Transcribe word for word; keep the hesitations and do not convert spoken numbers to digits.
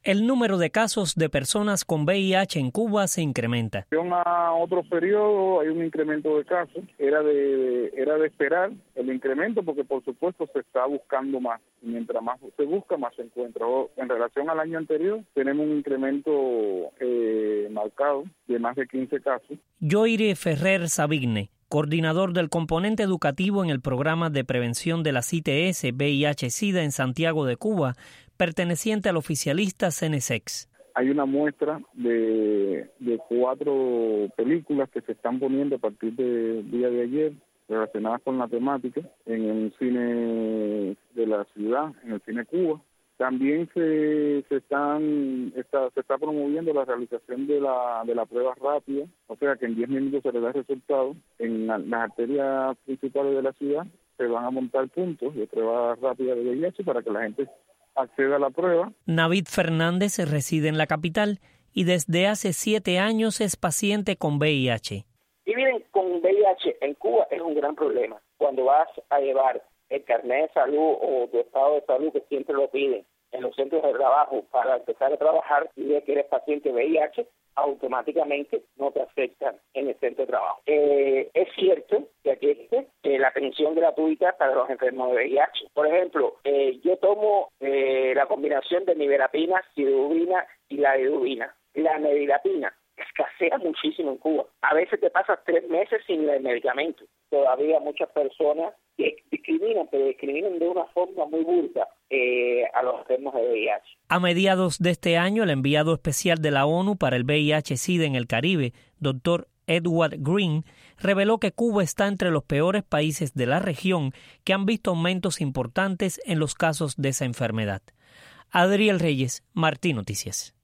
El número de casos de personas con V I H en Cuba se incrementa. A otros periodos hay un incremento de casos. Era de, era de esperar el incremento porque, por supuesto, se está buscando más. Y mientras más se busca, más se encuentra. En relación al año anterior, tenemos un incremento eh, marcado de más de quince casos. Yoire Ferrer Sabigne, coordinador del componente educativo en el programa de prevención de las I T S V I H SIDA en Santiago de Cuba, perteneciente al oficialista Cenesex. Hay una muestra de, de cuatro películas que se están poniendo a partir del día de ayer relacionadas con la temática en un cine de la ciudad, en el Cine Cuba. También se, se están está, se está promoviendo la realización de la de la prueba rápida, o sea que en diez minutos se le da resultado. En la, las arterias principales de la ciudad se van a montar puntos de prueba rápida de V I H para que la gente acceda a la prueba. Navid Fernández reside en la capital y desde hace siete años es paciente con V I H. Y miren, con V I H en Cuba es un gran problema. Cuando vas a llevar el carnet de salud o tu estado de salud, que siempre lo piden en los centros de trabajo para empezar a trabajar, y de que eres paciente V I H, automáticamente no te aceptan en el centro de trabajo. Eh, es cierto que aquí existe eh, la atención gratuita para los enfermos de V I H. Por ejemplo, eh, yo tomo eh, la combinación de niverapina, sidubina y la edubina. La nevirapina escasea muchísimo en Cuba. A veces te pasas tres meses sin el medicamento. Todavía muchas personas que discriminan, pero discriminan de una forma muy burda eh, a los enfermos de V I H. A mediados de este año, el enviado especial de la ONU para el V I H SIDA en el Caribe, doctor Edward Green, reveló que Cuba está entre los peores países de la región que han visto aumentos importantes en los casos de esa enfermedad. Adriel Reyes, Martí Noticias.